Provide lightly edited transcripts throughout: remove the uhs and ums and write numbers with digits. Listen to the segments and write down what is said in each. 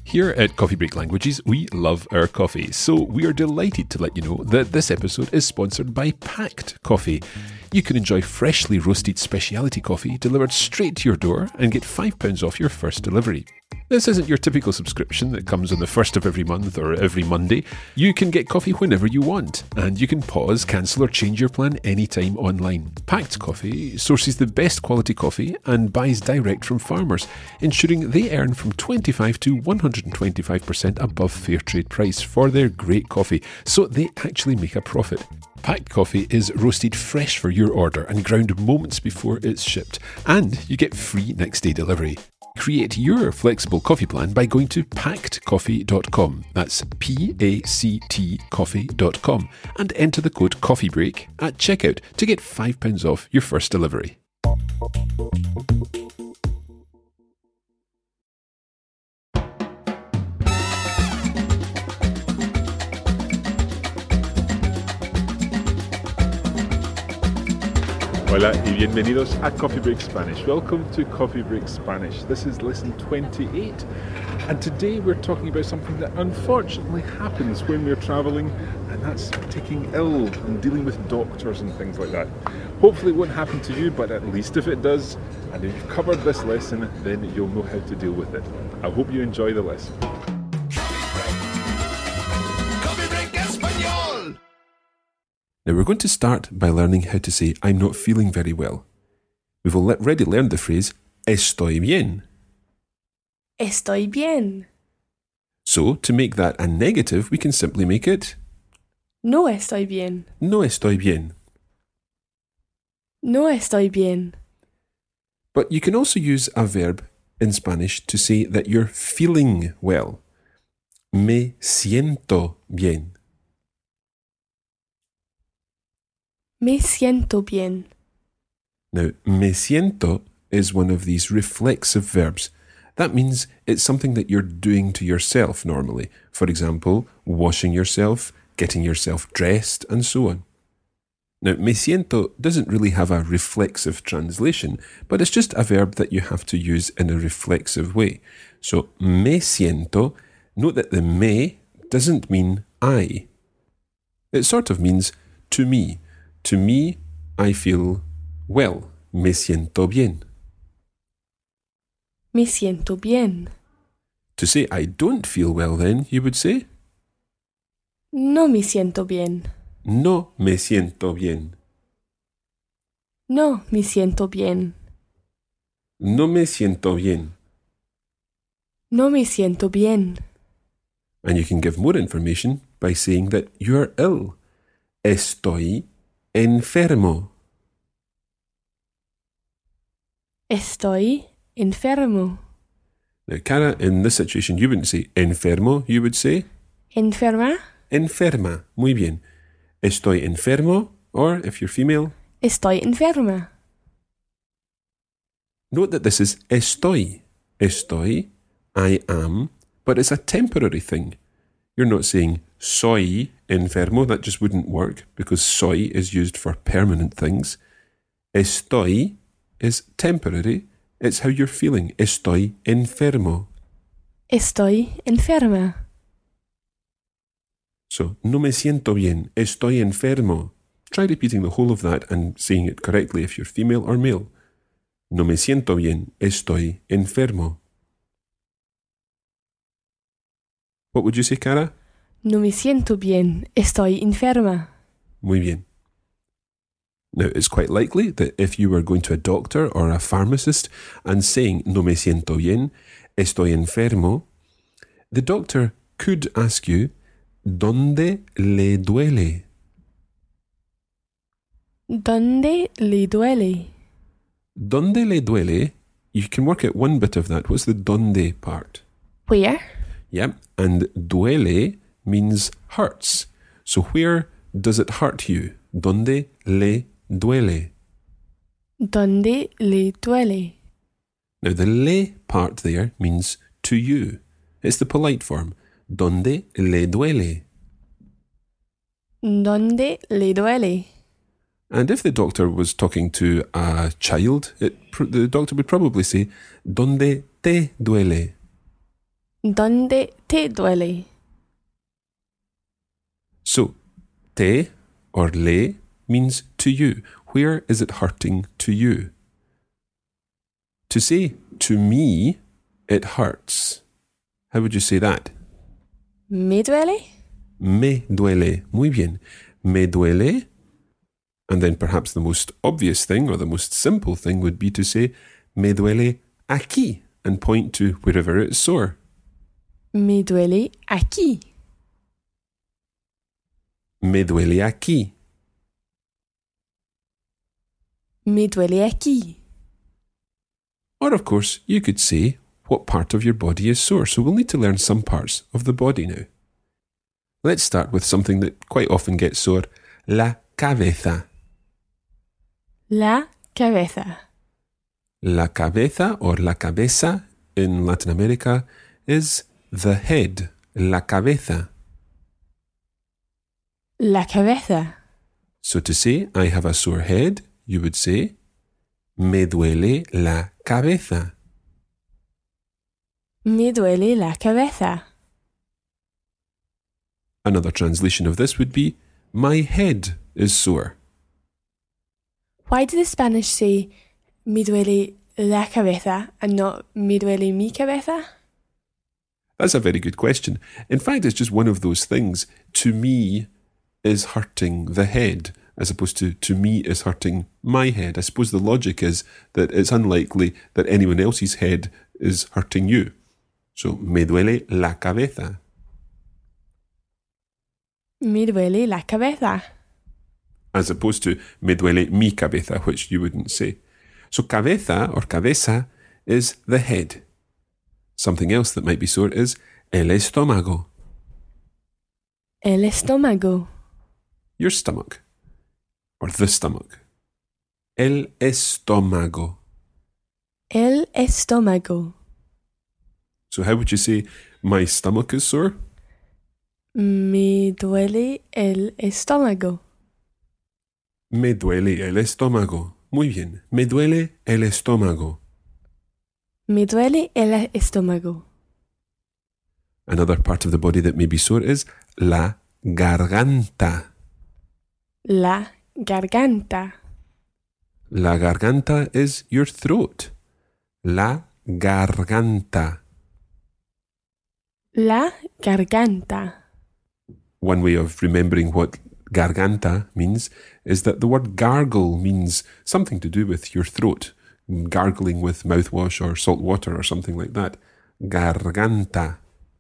Here at Coffee Break Languages, we love our coffee, so we are delighted to let you know that this episode is sponsored by Pact Coffee. You can enjoy freshly roasted specialty coffee delivered straight to your door and get £5 off your first delivery. This isn't your typical subscription that comes on the first of every month or every Monday. You can get coffee whenever you want, and you can pause, cancel or change your plan anytime online. Pact Coffee sources the best quality coffee and buys direct from farmers, ensuring they earn from 25 to 125% above fair trade price for their great coffee, so they actually make a profit. Pact Coffee is roasted fresh for your order and ground moments before it's shipped, and you get free next day delivery. Create your flexible coffee plan by going to pactcoffee.com, that's P-A-C-T coffee.com, and enter the code COFFEEBREAK at checkout to get £5 off your first delivery. Hola y bienvenidos a Coffee Break Spanish. Welcome to Coffee Break Spanish. This is lesson 28, and today we're talking about something that unfortunately happens when we're travelling, and that's taking ill and dealing with doctors and things like that. Hopefully it won't happen to you, but at least if it does, and if you've covered this lesson, then you'll know how to deal with it. I hope you enjoy the lesson. Now we're going to start by learning how to say I'm not feeling very well. We've already learned the phrase estoy bien. Estoy bien. So to make that a negative, we can simply make it No estoy bien. no estoy bien. No estoy bien. But you can also use a verb in Spanish to say that you're feeling well. Me siento bien. Me siento bien. Now, me siento is one of these reflexive verbs. That means it's something that you're doing to yourself normally. For example, washing yourself, getting yourself dressed, and so on. Now, me siento doesn't really have a reflexive translation, but it's just a verb that you have to use in a reflexive way. So, me siento, note that the me doesn't mean I. It sort of means to me. To me, I feel well. Me siento bien. Me siento bien. To say I don't feel well then, you would say No me siento bien. no me siento bien. No me siento bien. No me siento bien. No me siento bien. And you can give more information by saying that you're ill. Estoy enfermo. Estoy enfermo. Now, Cara, in this situation, you wouldn't say enfermo, you would say Enferma. enferma. Muy bien. Estoy enfermo, or if you're female, Estoy enferma. note that this is estoy. Estoy, I am, but it's a temporary thing. You're not saying soy enfermo, that just wouldn't work because soy is used for permanent things. Estoy is temporary, it's how you're feeling. Estoy enfermo. Estoy enferma. So, no me siento bien, estoy enfermo. Try repeating the whole of that and saying it correctly if you're female or male. No me siento bien, estoy enfermo. What would you say, Cara? No me siento bien. Estoy enferma. Muy bien. Now, it's quite likely that if you were going to a doctor or a pharmacist and saying no me siento bien, estoy enfermo, the doctor could ask you, ¿Dónde le duele? ¿Dónde le duele? ¿Dónde le duele? You can work out one bit of that. What's the donde part? Where? Yeah, and duele means hurts. So where does it hurt you? ¿Dónde le duele? ¿Dónde le duele? Now the le part there means to you. It's the polite form. ¿Dónde le duele? ¿Dónde le duele? And if the doctor was talking to a child, the doctor would probably say, ¿Dónde te duele? ¿Dónde te duele? So, te or le means to you. Where is it hurting to you? To say to me, it hurts. How would you say that? ¿Me duele? Me duele. Muy bien. Me duele. And then perhaps the most obvious thing or the most simple thing would be to say me duele aquí and point to wherever it's sore. Me duele aquí. Me duele aquí. Me duele aquí. Or of course, you could say what part of your body is sore. So we'll need to learn some parts of the body now. Let's start with something that quite often gets sore. La cabeza. La cabeza. La cabeza or la cabeza in Latin America is the head. La cabeza. La cabeza. So to say, I have a sore head, you would say, me duele la cabeza. Me duele la cabeza. Another translation of this would be, my head is sore. Why do the Spanish say me duele la cabeza and not me duele mi cabeza? That's a very good question. In fact, it's just one of those things. To me is hurting the head, as opposed to me is hurting my head. I suppose the logic is that it's unlikely that anyone else's head is hurting you. So, me duele la cabeza. Me duele la cabeza. As opposed to me duele mi cabeza, which you wouldn't say. So, cabeza or cabeza is the head. Something else that might be sore is el estómago. El estómago. Your stomach. Or the stomach. El estómago. El estómago. So how would you say, my stomach is sore? Me duele el estómago. Me duele el estómago. Muy bien. Me duele el estómago. Me duele el estómago. Another part of the body that may be sore is la garganta. La garganta. La garganta is your throat. La garganta. La garganta. One way of remembering what garganta means is that the word gargle means something to do with your throat. Gargling with mouthwash or salt water or something like that. Garganta.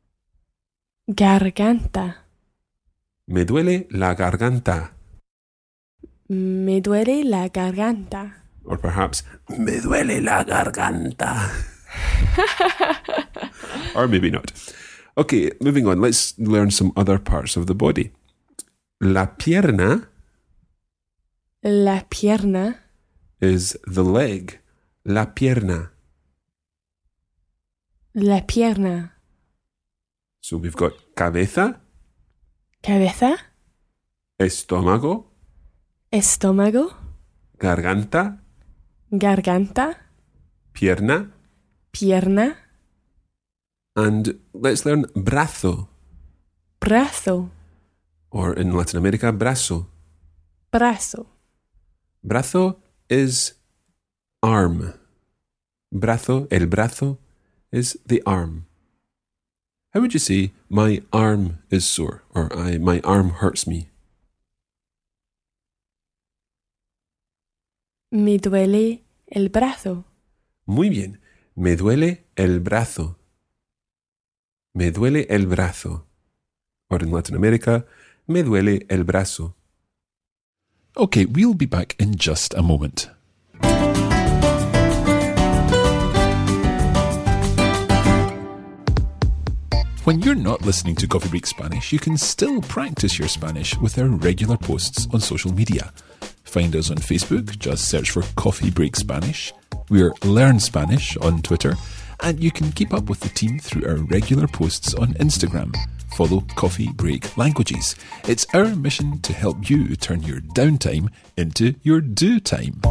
Garganta. Me duele la garganta. Me duele la garganta. Or perhaps, me duele la garganta. Or maybe not. Okay, moving on. Let's learn some other parts of the body. La pierna. La pierna. Is the leg. La pierna. La pierna. So we've got cabeza. Cabeza. Estómago. Estómago. Garganta. Garganta. Pierna. Pierna. And let's learn brazo. Brazo. Or in Latin America, brazo. Brazo. Brazo is arm. Brazo, el brazo, is the arm. How would you say, my arm is sore, or my arm hurts me? Me duele el brazo. Muy bien. Me duele el brazo. Me duele el brazo. Or in Latin America, me duele el brazo. Okay, we'll be back in just a moment. When you're not listening to Coffee Break Spanish, you can still practice your Spanish with our regular posts on social media. Find us on Facebook, just search for Coffee Break Spanish. We're Learn Spanish on Twitter, and you can keep up with the team through our regular posts on Instagram. Follow Coffee Break Languages. It's our mission to help you turn your downtime into your do time.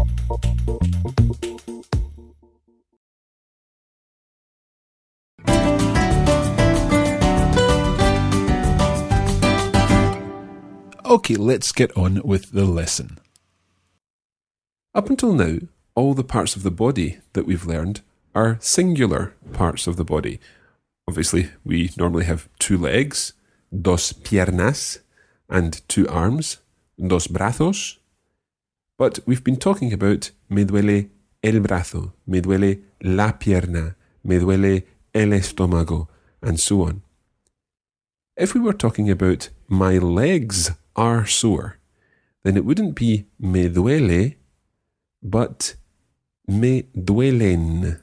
Okay, let's get on with the lesson. Up until now, all the parts of the body that we've learned are singular parts of the body. Obviously, we normally have 2 legs, dos piernas, and 2 arms, dos brazos. But we've been talking about me duele el brazo, me duele la pierna, me duele el estómago, and so on. If we were talking about my legs are sore, then it wouldn't be me duele, but me duelen.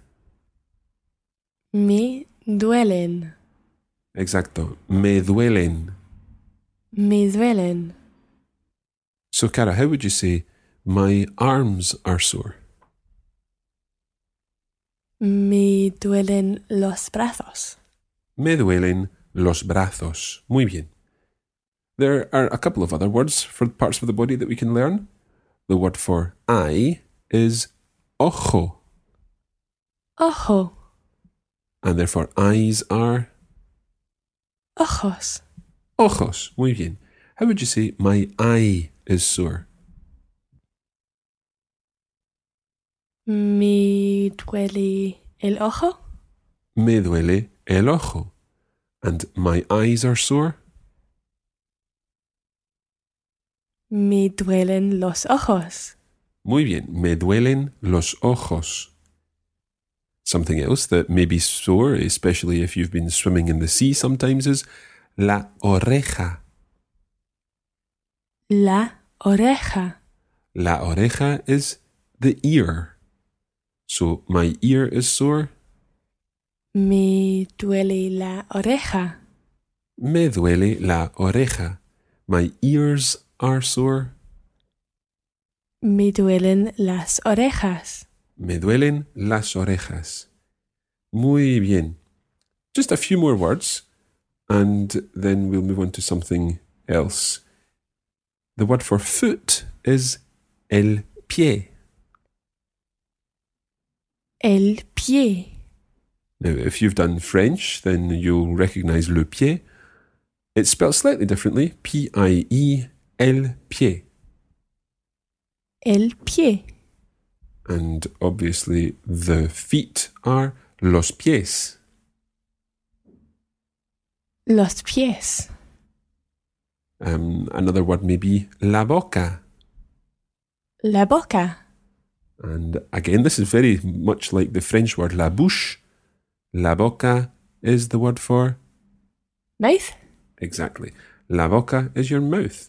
Me duelen. Exacto, me duelen. Me duelen. So, Cara, how would you say, my arms are sore? Me duelen los brazos. Me duelen los brazos. Muy bien. There are a couple of other words for parts of the body that we can learn. The word for eye is ojo. Ojo. And therefore eyes are Ojos. ojos. Muy bien. How would you say, my eye is sore? Me duele el ojo. Me duele el ojo. And my eyes are sore? Me duelen los ojos. Muy bien. Me duelen los ojos. Something else that may be sore, especially if you've been swimming in the sea sometimes, is la oreja. La oreja. La oreja is the ear. So my ear is sore. Me duele la oreja. Me duele la oreja. My ears are sore. Me duelen las orejas. Me duelen las orejas. Muy bien. Just a few more words, and then we'll move on to something else. The word for foot is el pie. El pie. Now, if you've done French, then you'll recognize le pied. It's spelled slightly differently, P-I-E, el pied. El pie. And obviously the feet are los pies. Los pies. Another word may be la boca. La boca. And again, this is very much like the French word la bouche. La boca is the word for? Mouth. Exactly. La boca is your mouth.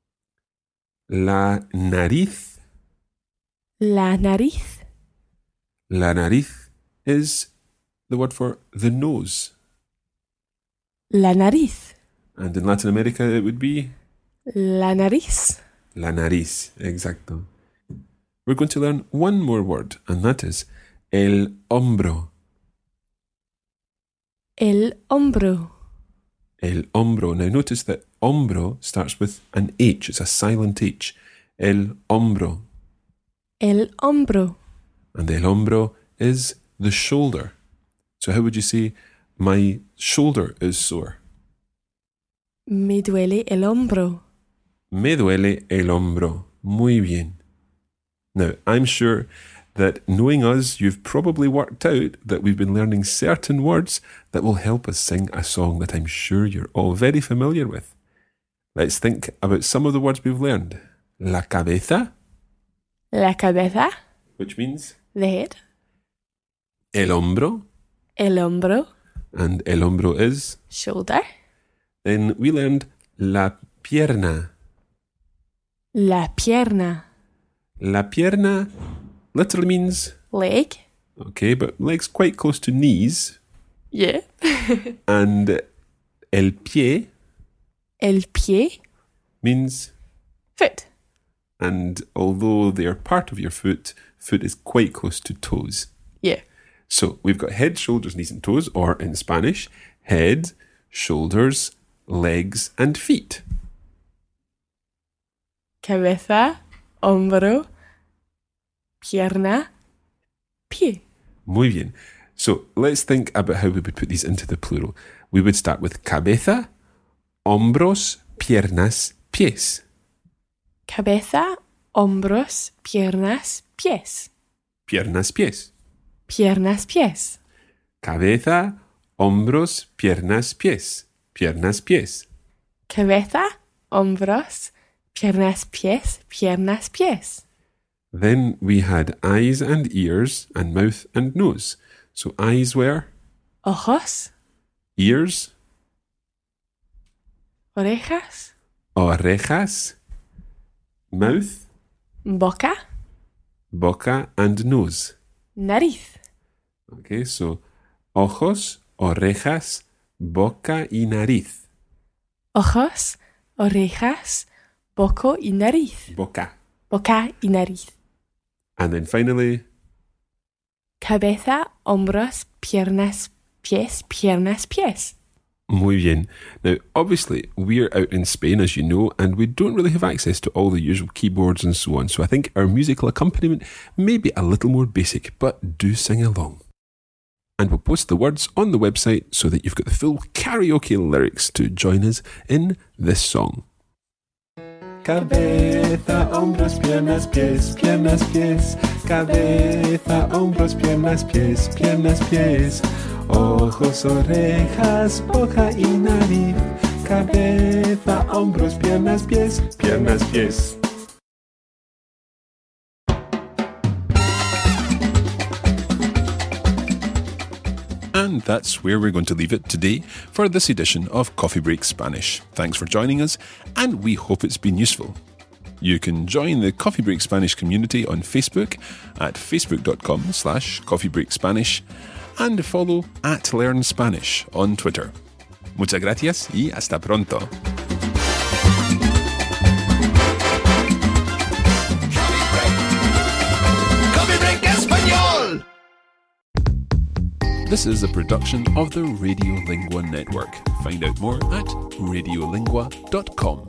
La nariz. La nariz. La nariz is the word for the nose. La nariz. And in Latin America, it would be? La nariz. La nariz. Exacto. We're going to learn one more word, and that is el hombro. El hombro. El hombro. Now notice that hombro starts with an H. It's a silent H. El hombro. El hombro. And el hombro is the shoulder. So how would you say, my shoulder is sore? Me duele el hombro. Me duele el hombro. Muy bien. Now, I'm sure that knowing us, you've probably worked out that we've been learning certain words that will help us sing a song that I'm sure you're all very familiar with. Let's think about some of the words we've learned. La cabeza, La cabeza. which means The head. el hombro, El hombro. and el hombro is. Shoulder. Then we learned la pierna. La pierna. La pierna literally means, Leg. okay, but legs quite close to knees. Yeah. And el pie El pie. means, Foot. and although they are part of your foot, foot is quite close to toes. Yeah. So we've got head, shoulders, knees and toes, or in Spanish, head, shoulders, legs and feet. Cabeza. Hombro. Pierna. Pie. Muy bien. So let's think about how we would put these into the plural. We would start with cabeza, hombros, piernas, pies. Cabeza, hombros, piernas, pies. Piernas, pies. Piernas, pies. Cabeza, hombros, piernas, pies. Piernas, pies. Cabeza, hombros, piernas, pies, piernas, pies. Then we had eyes and ears and mouth and nose. So eyes were? Ojos, Ears? orejas, Orejas. Mouth? boca, Boca and nose. nariz. Okay, so ojos, orejas, boca y nariz. Ojos, orejas, boca y nariz. Boca. Boca y nariz. And then finally, Cabeza, hombros, piernas, pies, piernas, pies. muy bien. Now, obviously, we're out in Spain, as you know, and we don't really have access to all the usual keyboards and so on, so I think our musical accompaniment may be a little more basic, but do sing along. And we'll post the words on the website so that you've got the full karaoke lyrics to join us in this song. Cabeza, hombros, piernas, pies, piernas, pies. Cabeza, hombros, piernas, pies, piernas, pies. Ojos, orejas, boca y nariz. Cabeza, hombros, piernas, pies, piernas, pies. And that's where we're going to leave it today for this edition of Coffee Break Spanish. Thanks for joining us, and we hope it's been useful. You can join the Coffee Break Spanish community on Facebook at facebook.com/coffeebreakspanish and follow @LearnSpanish on Twitter. Muchas gracias y hasta pronto. Coffee Break Español. This is a production of the Radiolingua Network. Find out more at radiolingua.com.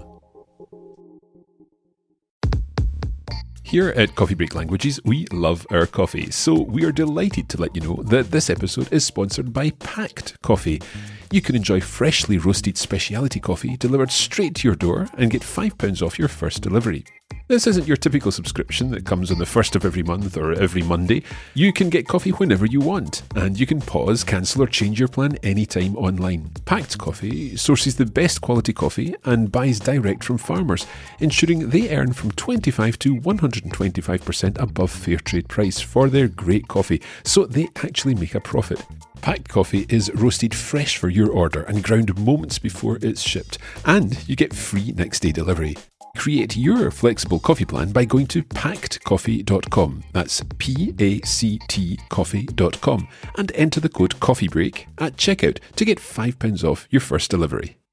Here at Coffee Break Languages, we love our coffee, so we are delighted to let you know that this episode is sponsored by Pact Coffee. You can enjoy freshly roasted specialty coffee delivered straight to your door and get £5 off your first delivery. This isn't your typical subscription that comes on the first of every month or every Monday. You can get coffee whenever you want, and you can pause, cancel or change your plan anytime online. Pact Coffee sources the best quality coffee and buys direct from farmers, ensuring they earn from 25 to 125% above fair trade price for their great coffee, so they actually make a profit. Packed coffee is roasted fresh for your order and ground moments before it's shipped, and you get free next day delivery. Create your flexible coffee plan by going to packedcoffee.com. That's PACT coffee.com and enter the code COFFEEBREAK at checkout to get £5 off your first delivery.